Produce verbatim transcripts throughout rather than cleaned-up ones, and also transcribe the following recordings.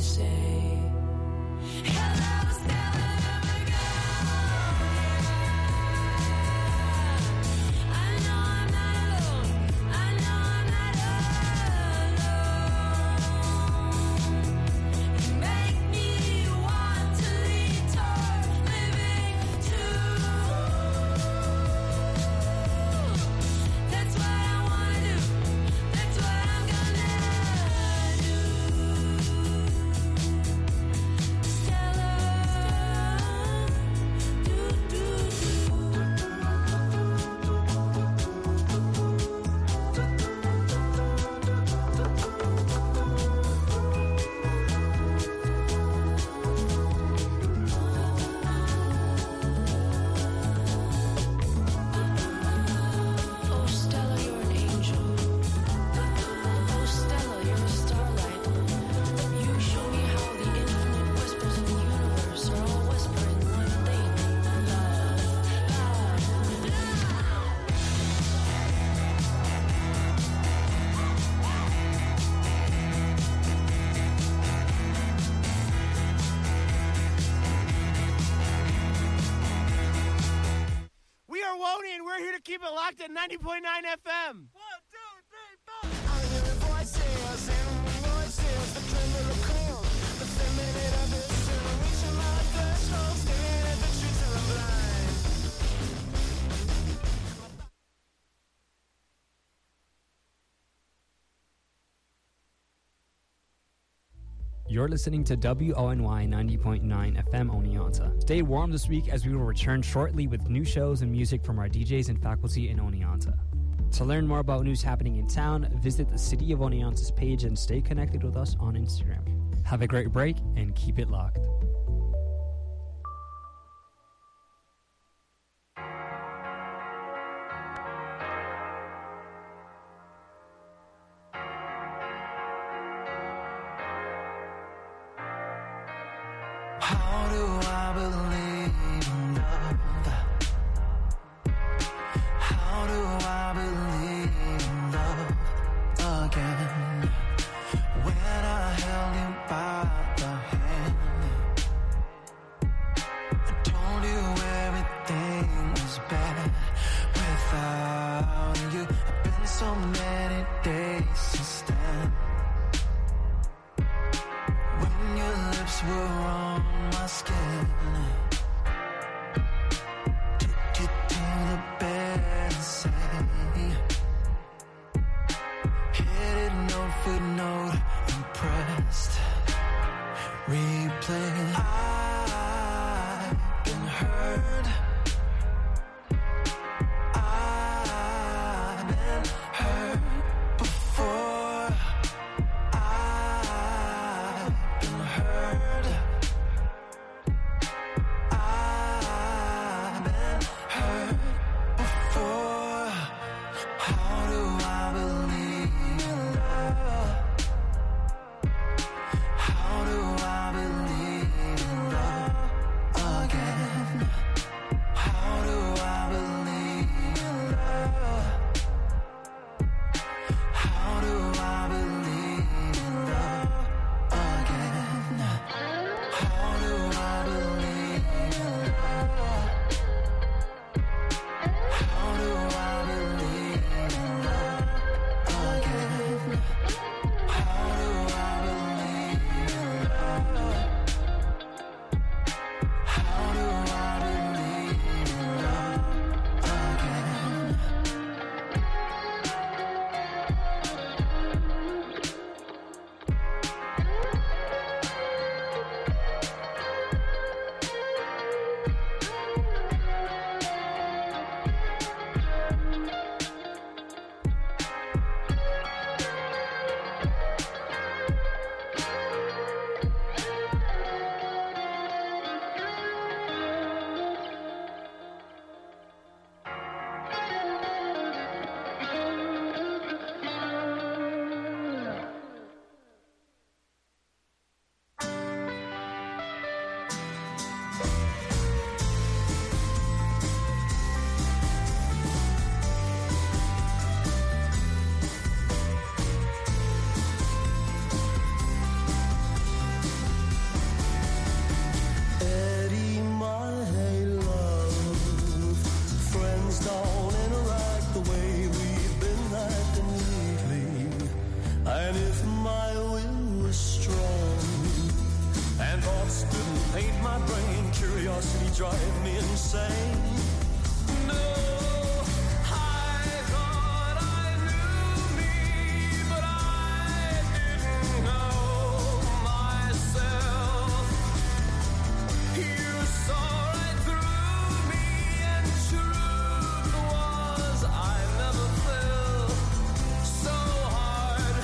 say, hello, Stella. Keep it locked at ninety point nine F M. One, two, three, four. I'm hearing voices and voices, the tremor of calm, the feminine of it, soon reaching my threshold, staring at the truth till I'm blind. You're listening to W O N Y ninety point nine F M Oneonta. Stay warm this week as we will return shortly with new shows and music from our D Js and faculty in Oneonta. To learn more about news happening in town, visit the City of Oneonta's page and stay connected with us on Instagram. Have a great break and keep it locked. How do I believe in love? How do I believe in love again? When I held you by the hand, I told you everything was bad without you. I've been so many days since then, when your lips were on my skin. Took you to the bed and say, hit it note for note, impressed. Replay, I've been hurt. I've been hurt before. I've been hurt. I've been hurt before. How do I believe in love? How do I believe and thoughts didn't paint my brain. Curiosity drive me insane. No, I thought I knew me, but I didn't know myself. You saw right through me, and truth was I never felt so hard.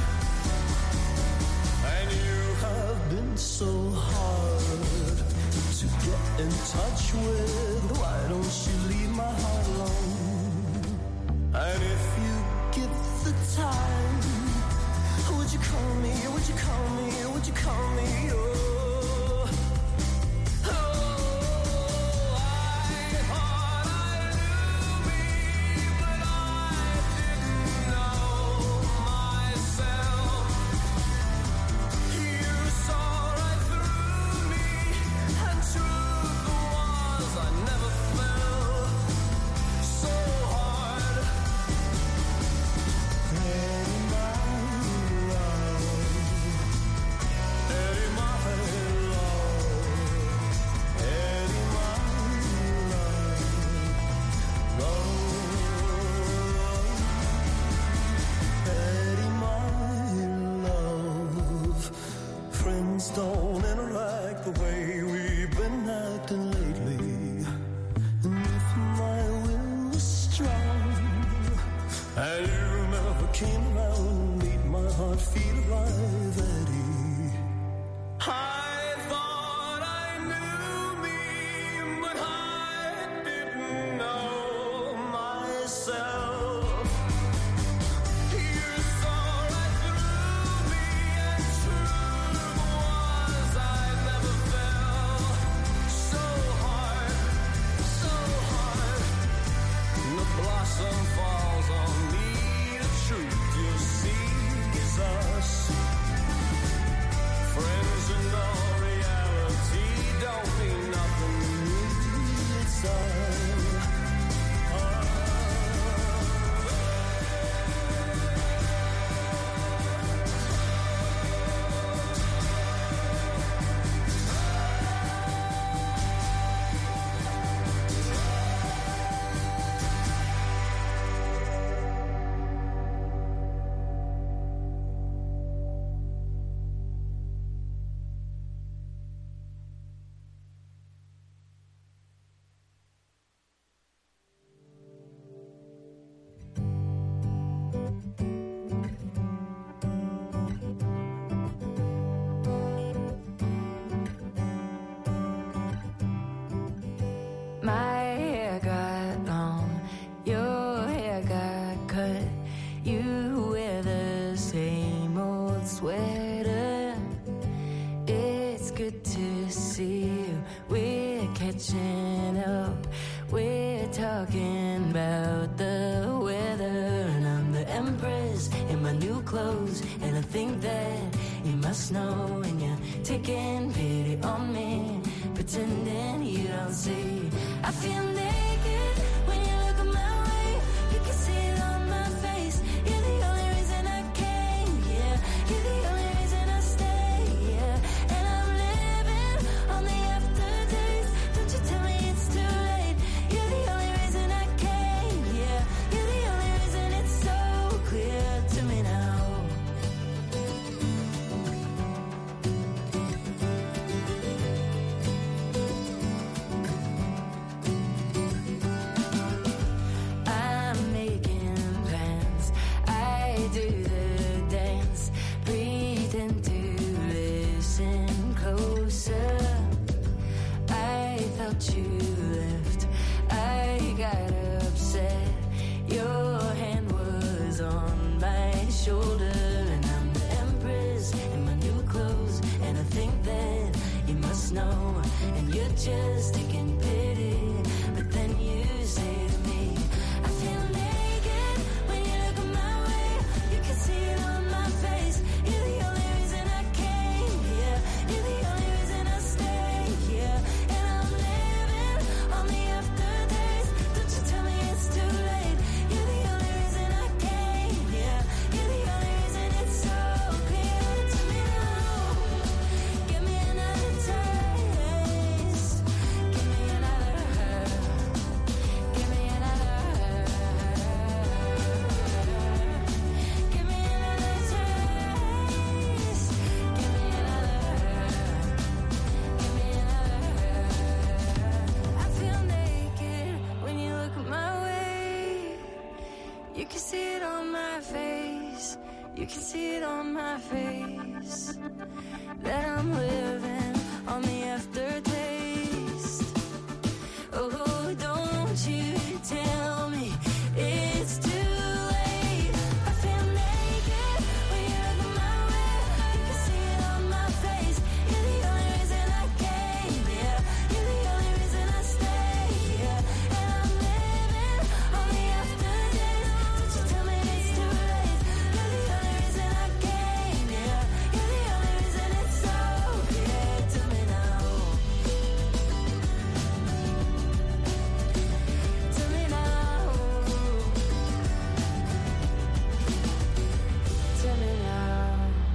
And you have been so hard to get in touch with. Why don't you leave my heart alone? And if you give the time, would you call me, would you call me, would you call me? Oh, oh, I thought I knew me, but I didn't know myself. You saw right through me, and truth was I never felt so hard. Eddie, my love, Eddie, my love, Eddie, my love, Eddie, my love. Friends don't interact the way we've been acting lately. And if my will was strong, and you never came around, made my heart feel alive, Eddie. I thought I knew me, but I didn't know myself. You saw right through me, and truth was I never felt so hard, so hard. The blossom falls on me, the truth you see is us. Friends in all reality don't mean nothing to me, it's us. My hair got long, your hair got cut. You wear the same old sweater. It's good to see you. We're catching up. We're talking about the weather. And I'm the empress in my new clothes. And I think that you must know. And you're taking pity on me, pretending you don't see. I feel naked when you look at my way. You can see it on my face. You're the only reason I came here. You're the only reason I stay here. And I'm living on the afterdays. Don't you tell me it's too late. You're the only reason I came here. You're the only reason it's so clear to me now. I'm making plans. I do the dance, pretend to listen closer. I thought you left. I got upset. Your hand was on my shoulder, and I'm the empress in my new clothes. And I think that you must know, and you're just taking pity. But then you say to me, I feel naked when you look at my way. You can see it on my face. You're the only reason I came here. You're the only reason I stay here. And I'm living on the afterdays. Don't you tell me it's too late. You're the only reason I came here. You're the only reason it's so clear to me now. Give me another time. can see it on my face that I'm living on the aftertaste. Oh, don't you tell me it's too late. I feel naked when you're looking my way. You can see it on my face. You're the only reason I came here. You're the only reason I stay here. And I'm living on the aftertaste. Don't you tell me it's too late. You're the only reason I came here. You're the only reason it's so clear to me now. To me now. To me now.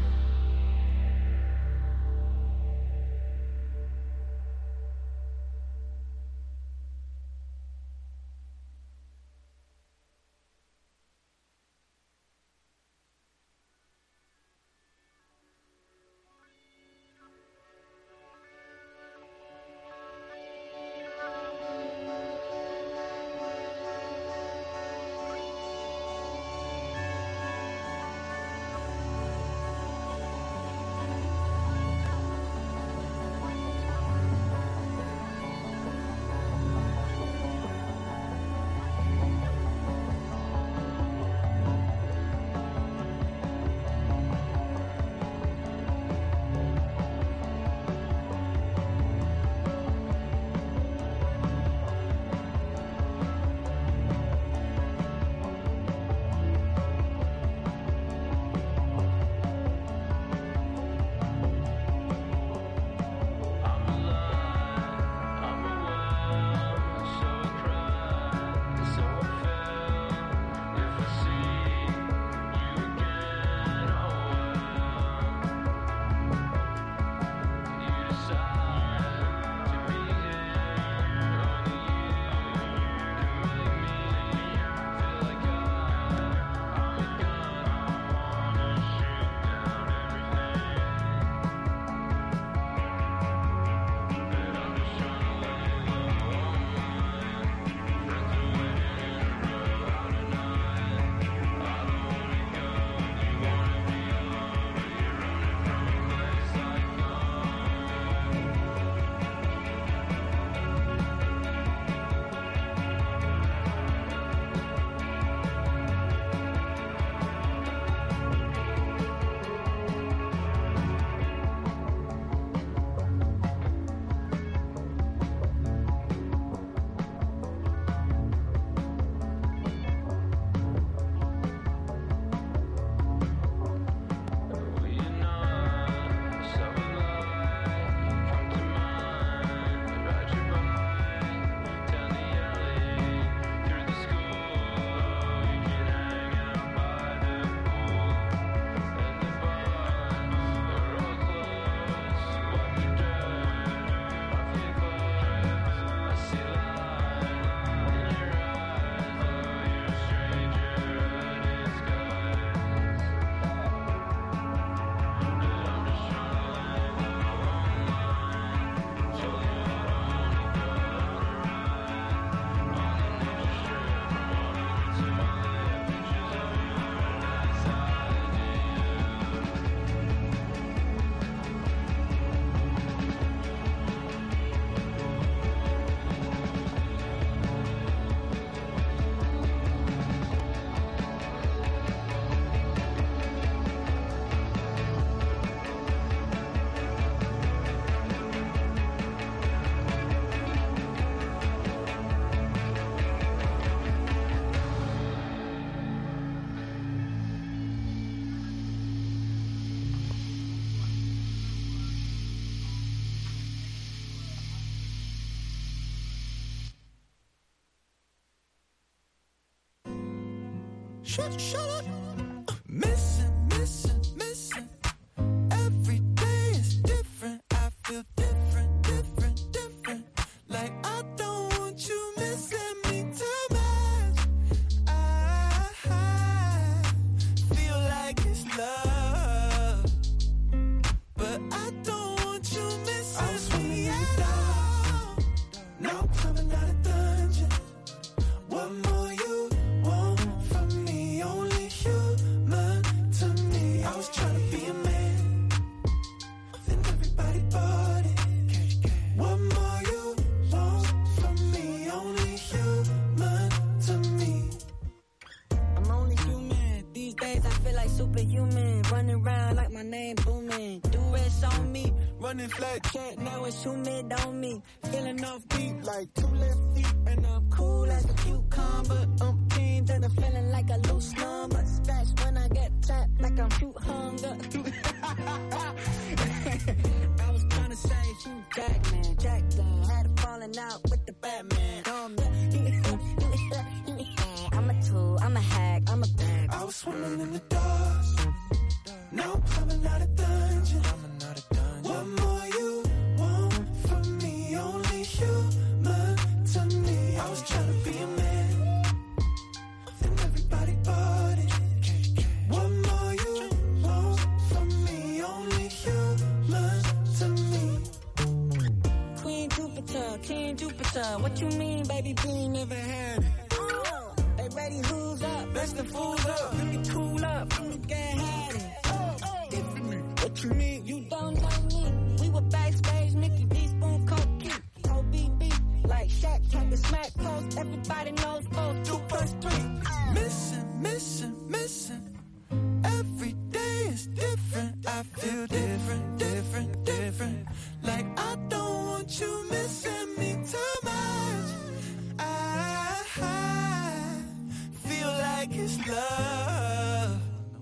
Shut, shut up. Uh, missing, missing, missing. Every day is different. I feel different, different, different. Like I don't want you missing me too much. I, I feel like it's love, but I don't want you missing me at all. No, I'm coming out of dungeon. What more you want from me? Only human check, check. Now it's two mid on me. Feeling off beat like two left feet. And I'm cool as a cucumber. I'm clean, then I'm feeling like a loose number. Scratch when I get trapped like I'm fruit hunger. I was trying to say you Jack, man. Jack, man. Had a falling out with the Batman. Um, I'm a tool, I'm a hack, I'm a bag. I was swimming in the dark. Now I'm coming out of dungeon. What more you want from me? Only human to me. I was trying to be a man, then everybody bought it. What more you want from me? Only human to me. Queen Jupiter, King Jupiter. What you mean, baby? Bean never had it. Oh, they ready, who's up? Best the fools up. You can cool up, you can get had it. What you mean? You don't know me. We were backstage, Nicky D, Spoon, Coke, Key, O B B, like Shaq, type of smack post. Everybody knows both, two plus three. Missing, missing, missing. Every day is different. I feel different, different, different. Like I don't want you missing me too much. I, I feel like it's love.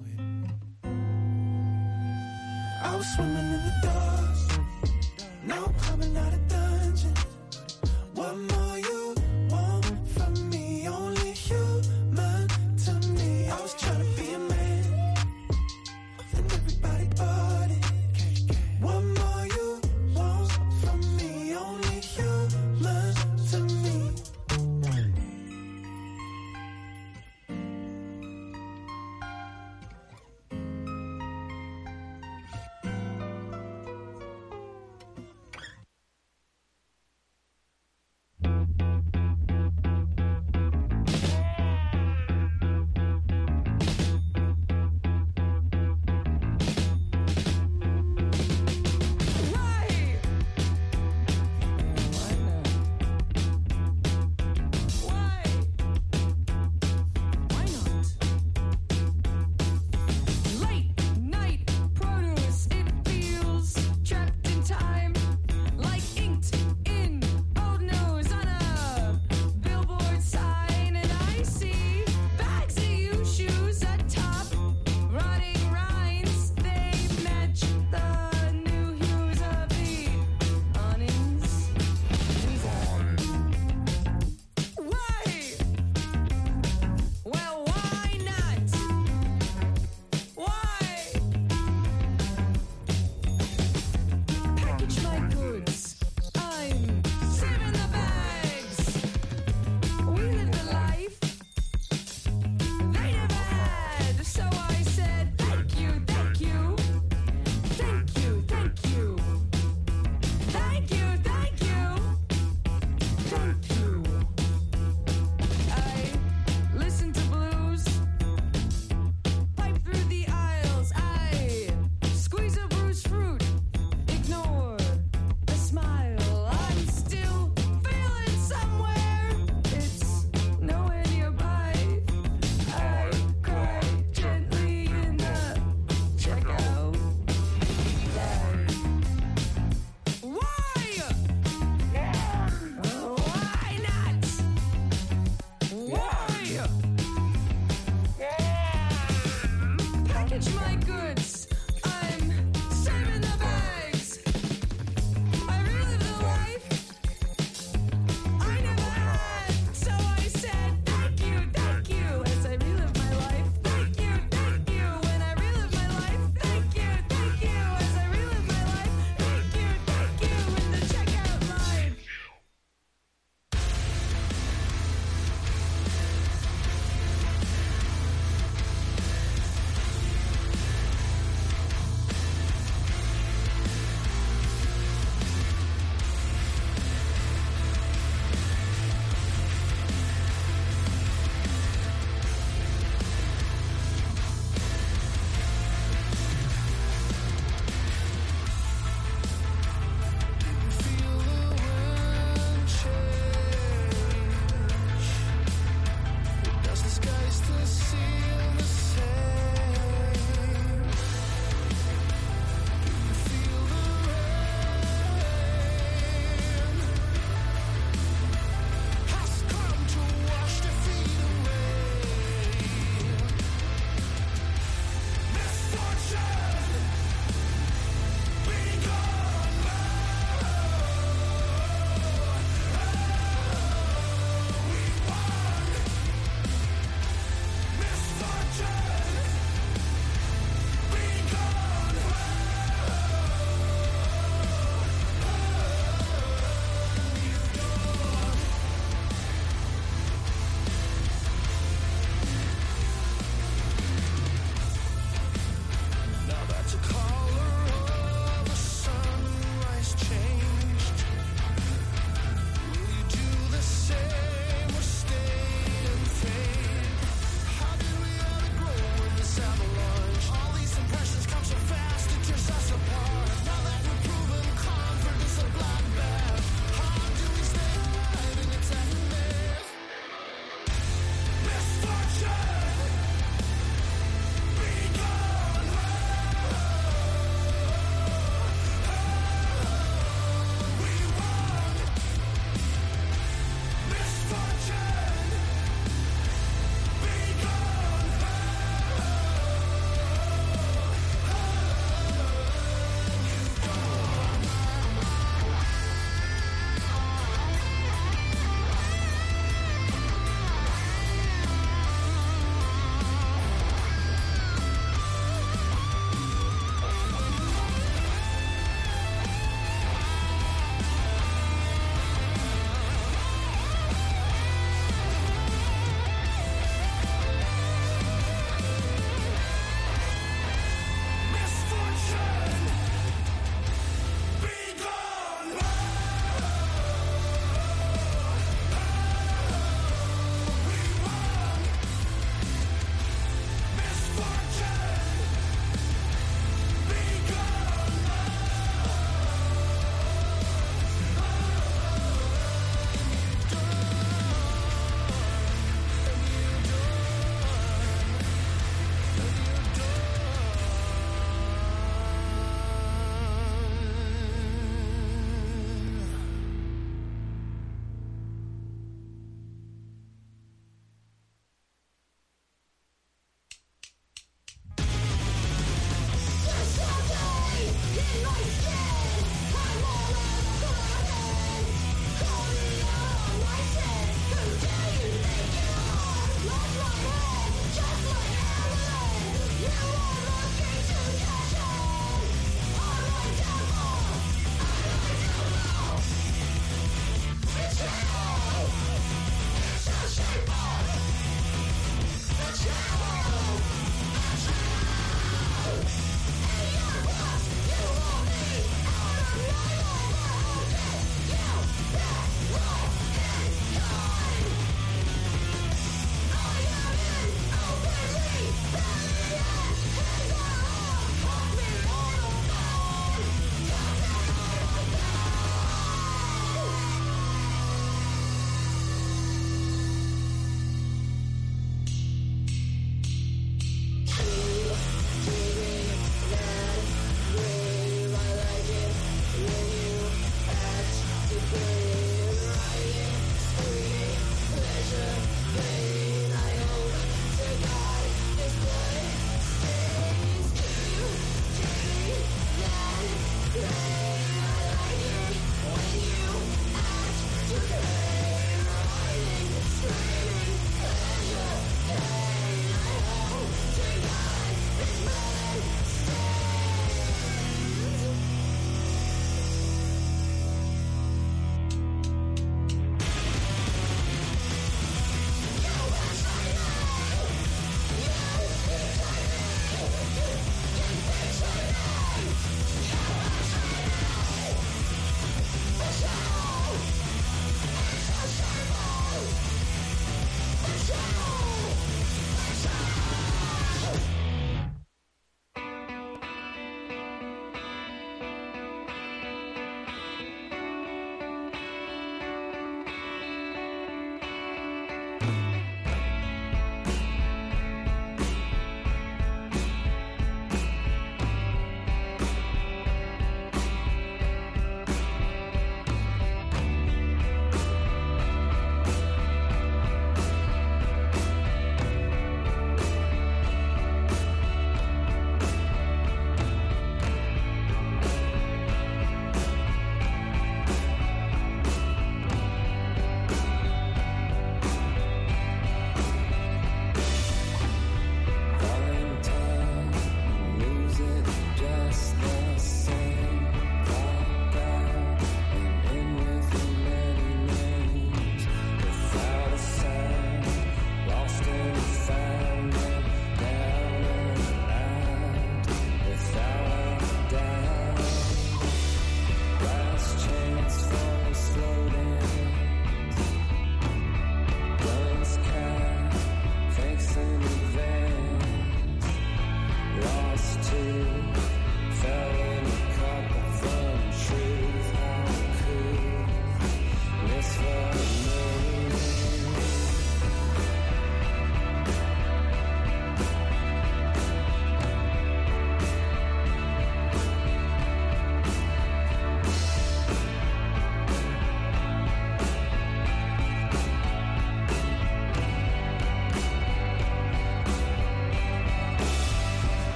I was swimming in the dark. Now I'm coming out of dungeon. What more you want from me? Only human to me. I was trying to be a man, then everybody bought it. What more you want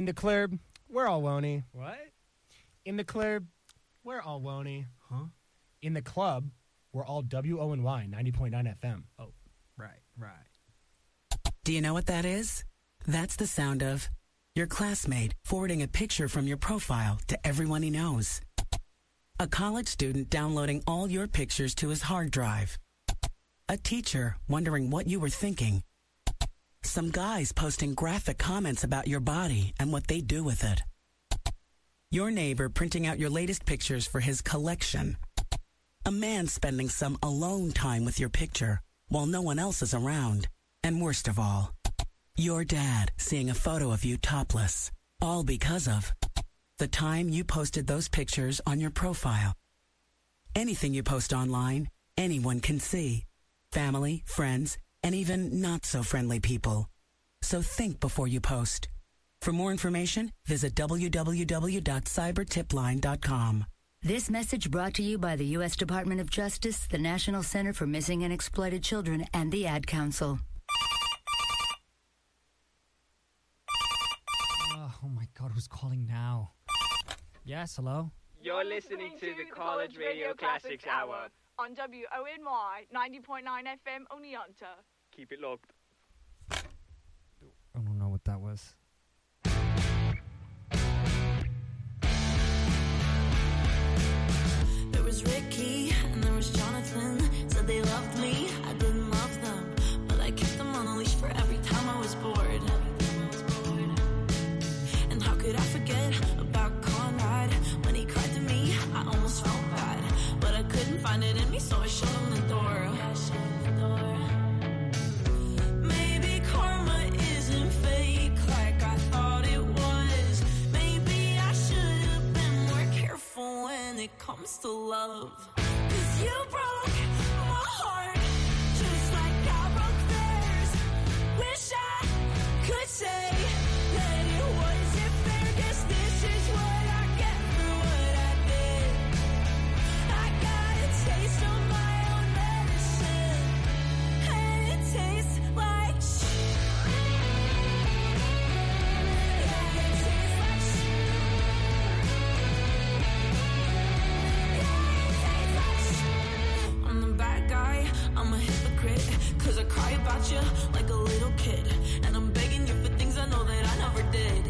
In the club, we're all wony. What? In the club, we're all wony. Huh? In the club, we're all W O N Y ninety point nine F M. Oh, right, right. Do you know what that is? That's the sound of your classmate forwarding a picture from your profile to everyone he knows. A college student downloading all your pictures to his hard drive. A teacher wondering what you were thinking. Some guys posting graphic comments about your body and what they do with it. Your neighbor printing out your latest pictures for his collection. A man spending some alone time with your picture while no one else is around. And worst of all, your dad seeing a photo of you topless. All because of the time you posted those pictures on your profile. Anything you post online, anyone can see. Family, friends, and even not-so-friendly people. So think before you post. For more information, visit w w w dot cyber tip line dot com. This message brought to you by the U S Department of Justice, the National Center for Missing and Exploited Children, and the Ad Council. Oh, oh my God, who's calling now? Yes, hello? You're listening to the College Radio Classics Hour on W O N Y ninety point nine F M Oneonta. Keep it locked. I don't know what that was. There was Ricky and there was Jonathan. Said they loved me, I didn't love them, but I kept them on a leash for every time I was bored. And how could I forget about Conrad? When he cried to me, I almost felt bad, but I couldn't find it in me, so I showed him the door. Maybe karma isn't fake like I thought it was. Maybe I should have been more careful when it comes to love. 'Cause you broke my heart just like I broke theirs. Wish I could say that it wasn't fair. Guess this is what I get for what I did. I got a taste of my own medicine, and it tastes like shit. Yeah, it tastes like shit. Yeah, it tastes like shit. I'm the bad guy, I'm a hypocrite, 'cause I cry about you like a little kid, and I'm begging you for things I know that I never did.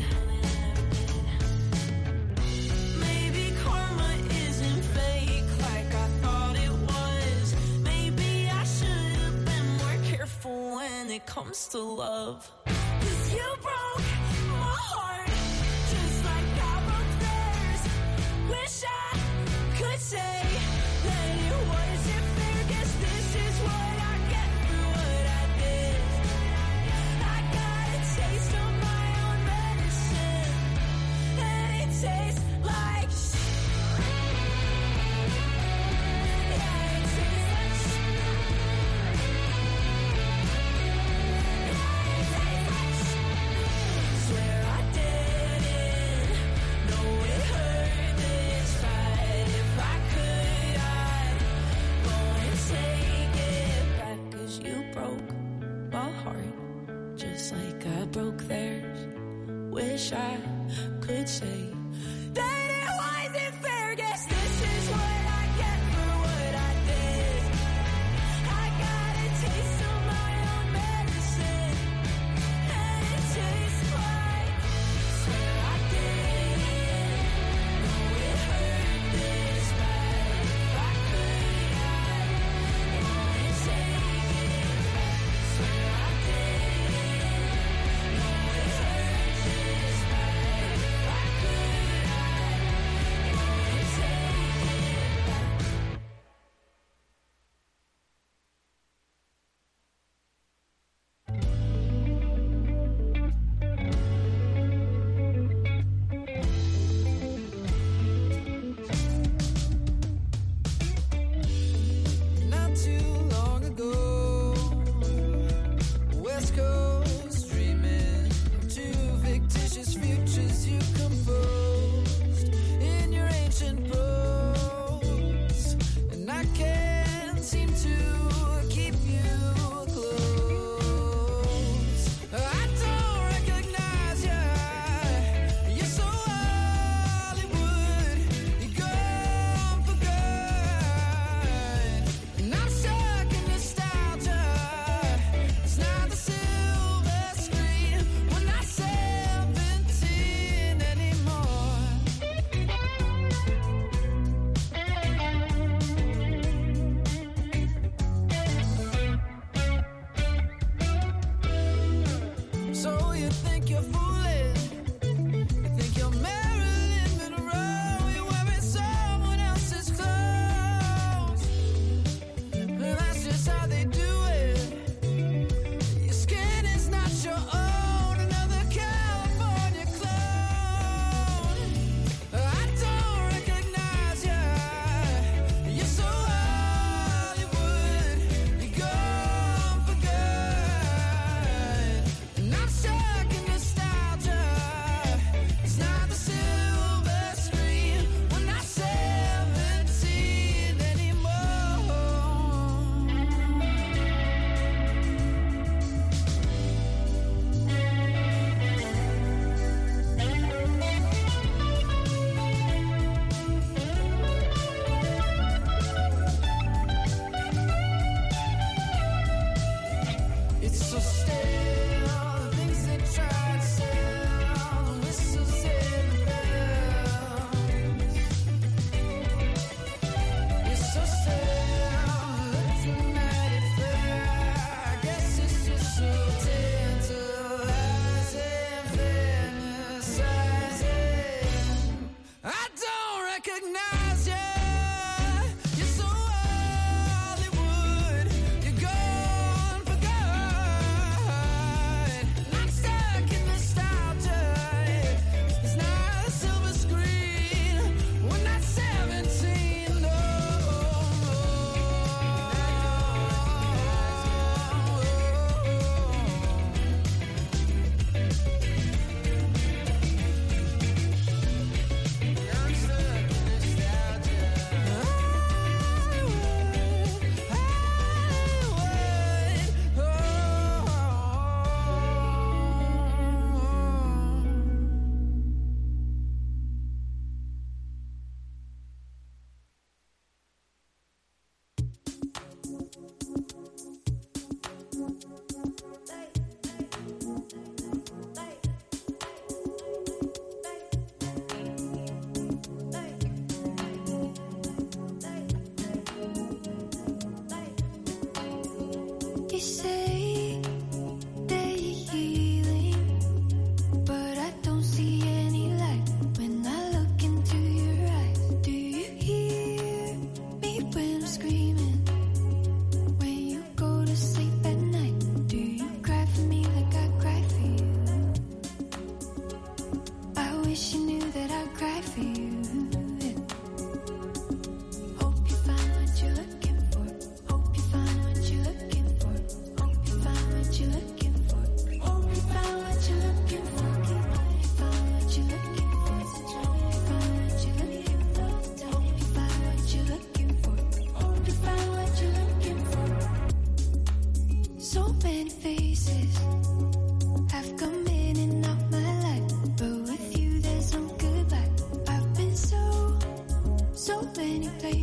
Maybe karma isn't fake like I thought it was. Maybe I should have been more careful when it comes to love. 'Cause you broke my heart just like I broke theirs. Wish I could say that it wasn't fair. Guess this is what I get for what I did. I got a taste of my own medicine, and it tastes like shit. Yeah, it tastes like shit. Yeah, it tastes like shit. Swear I didn't know it hurt this bad. If I could, I'd go and take it back. 'Cause you broke my heart just like I broke theirs. Wish I could say that it wasn't fair. Guess this is what I get for what I did. I got a taste of my own medicine, and it tastes like. Swear I didn't know it hurt this bad. If I could, I'd go and take it back. Swear I didn't know it hurt this bad. If I could,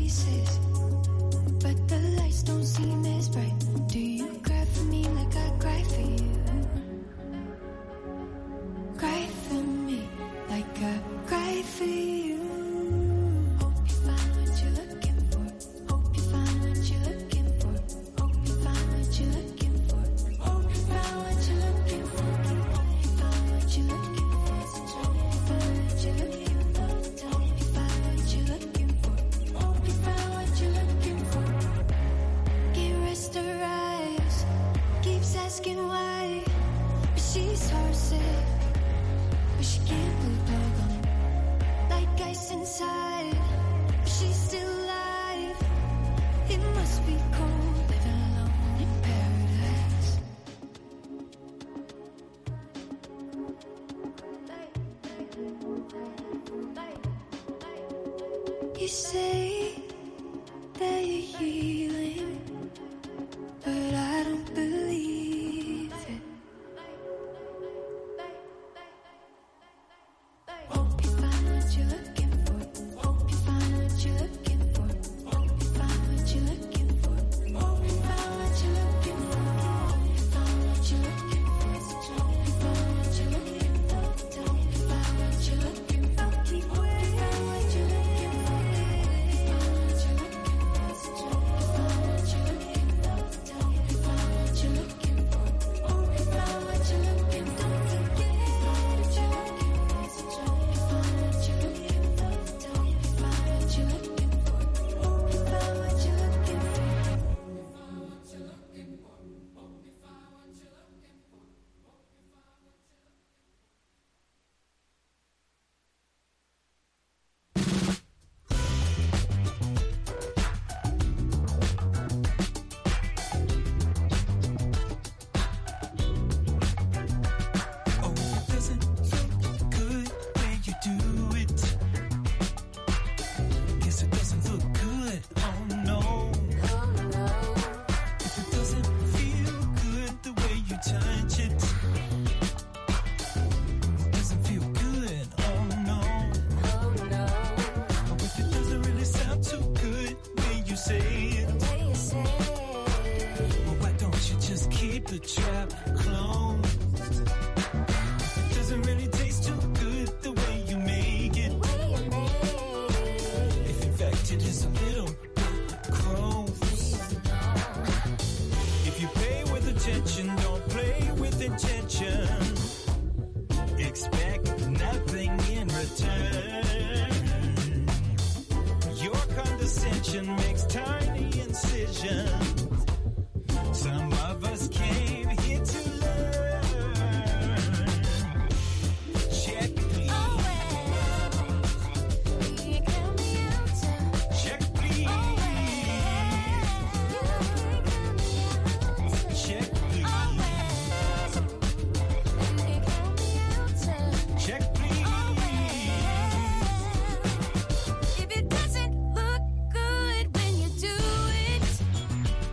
faces, but the lights don't seem as bright. Do you cry for me like I cry for you? Cry for me like I cry for you. Hope you find what you're looking for. Hope you find what you're looking for. Hope you find what you're looking for. Hope you find what you're looking for. Hope you find what you're looking for. Hope you find what you're looking for. Hope you find what you're looking for. Hope you find what you're looking for. Can't rest her eyes. Keeps asking why, but she's heartsick. But she can't put a dog on it. Like ice inside, but she's still alive. It must be cold living alone in paradise. You say that you're healing, but I don't believe it. Hope you find what you're looking for. Hope you find what you're looking for. Hope you find what you're looking for. Hope you find what you're looking for. Hope you find what you're looking for. Hope you find what you're looking for. Hope you find what you're looking for. Keep waiting. What you're looking for. Hope you find what you're looking for. Hope you find what you're looking for. Hope you find what you're looking for. Hope you find what you're looking for. Don't forget what you're looking for. Hope you find what you're looking for. Hope you find what you're looking for. Hope you find what you're looking for. Oh, it doesn't look good when you do it. Guess it doesn't look good. Oh no. If it doesn't feel good the way you touch it, it doesn't feel good. Oh no. Or if it doesn't really sound too good when you say it, well, why don't you just keep the trap closed? It doesn't really taste too good the way you make it. If in fact it is a little bit gross. If you pay with attention, don't play with intention. Expect nothing in return. Your condescension makes tiny incisions. Some of us came here to learn. Check, please. Check, please. Check, please. Check, please. If it doesn't look good when you do it,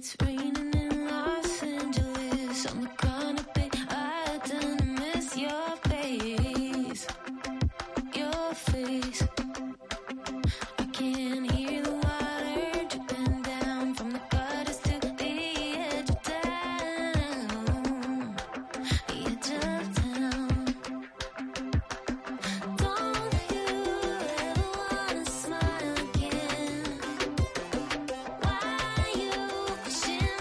It's raining in Los Angeles. I'm gonna be I done miss your face, your face. I can hear the water dripping down from the gutters to the edge of town, the edge of town. Don't you ever wanna smile again? Why you pushing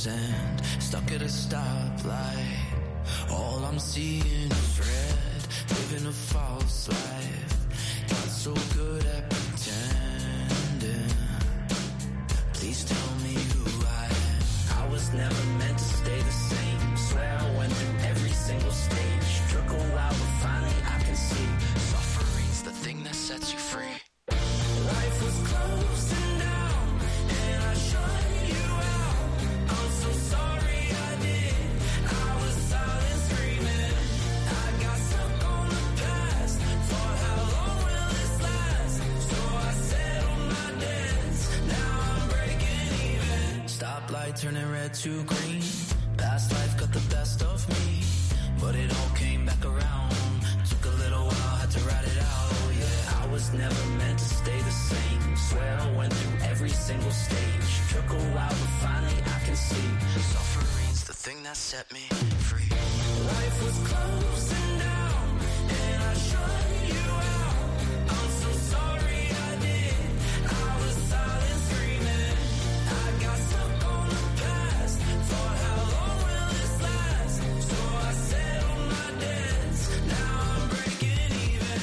cars and stuck at a stoplight. All I'm seeing is red, living a false life. Got so good at pretending. Please tell me who I am. I was never meant to stay the same. Swear I went through every single stage. Took a while, but finally I can see. Suffering's the thing that sets you free. Life was closing down, and I shut you out. I'm so sorry I did. I was silent screaming. I got stuck on the past. For how long will this last? So I settled my debts. Now I'm breaking even. Stoplight turning red to green. Past life got the best of me, but it all came back around. Took a little while, had to ride it out. Yeah, I was never meant to stay the same. Swear I went through every single stage. Took a while, but finally I can see. Suffering's the thing that set me free. Life was closing down, and I shut you out. I'm so sorry I did. I was silent screaming. I got stuck on the past. For how long will this last? So I settled my debts. Now I'm breaking even.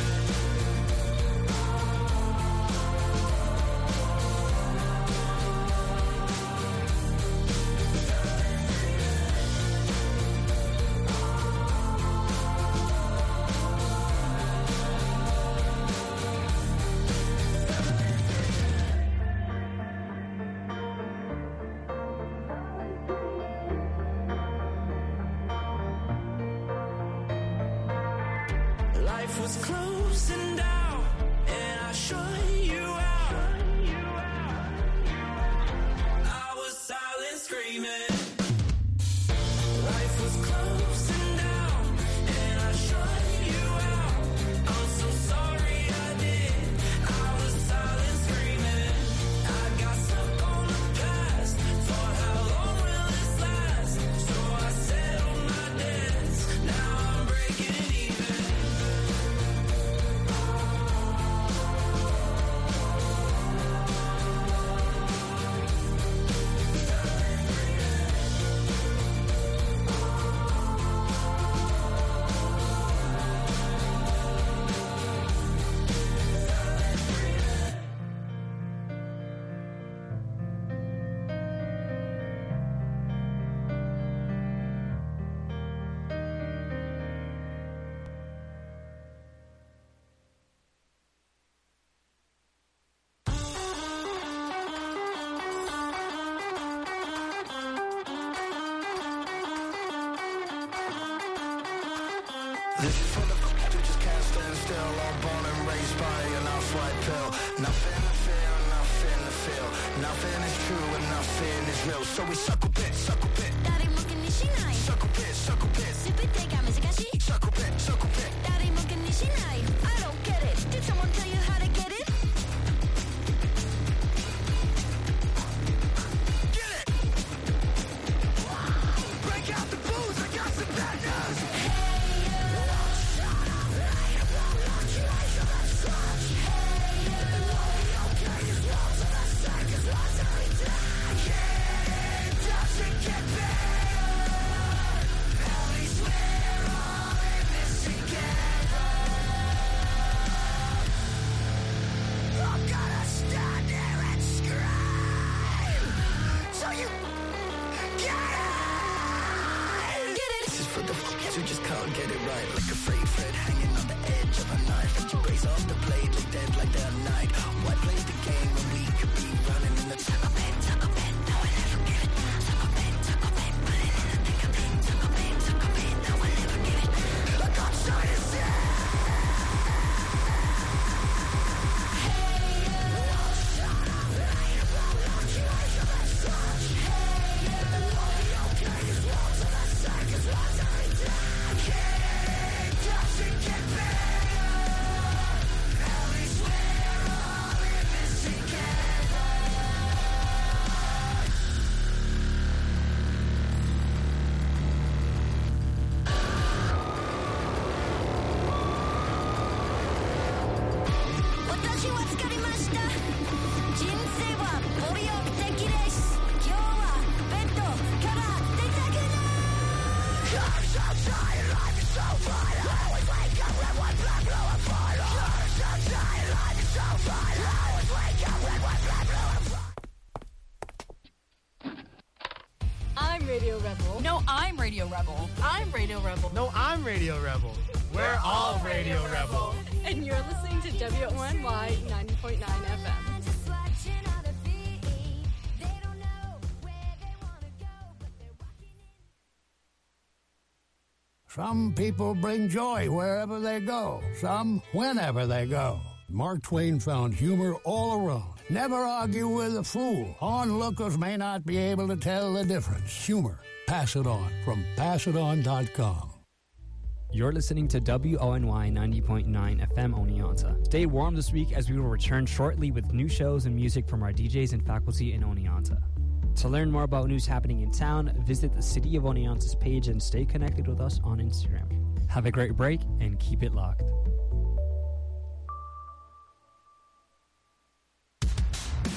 Life was closing down, and I shut you out. I was silent screaming. Life was closing down, and I shut you out. I'm so sorry I did. I was silent screaming. I got stuck on the past. For how long will this last? So I settled my debts. Now I'm breaking even. This is for the f***ers who just can't stand still. All born and raised by an off-white pill. Nothing to fear, nothing to feel. Nothing is true and nothing is real. So we suck a bit, suck a bit. 다리 묶은 네 신하이 Suck a bit, suck a bit. 숲을 떼가면서 가시 Suck a bit, suck a bit. 다리 묶은 네 신하이 I don't get it. Did someone tell you how to get it? Get it! Break out the booze, I got some bad news. Doesn't get better. Only swear all in this scene. Radio Rebel. I'm Radio Rebel. No, I'm Radio Rebel. We're all Radio Rebel. And you're listening to W O N Y ninety point nine F M. Some people bring joy wherever they go, some whenever they go. Mark Twain found humor all around. Never argue with a fool. Onlookers may not be able to tell the difference. Humor. Pass it on from pass it on dot com. You're listening to W O N Y ninety point nine F M Oneonta. Stay warm this week as we will return shortly with new shows and music from our D Js and faculty in Oneonta. To learn more about news happening in town, visit the City of Oneonta's page and stay connected with us on Instagram. Have a great break and keep it locked.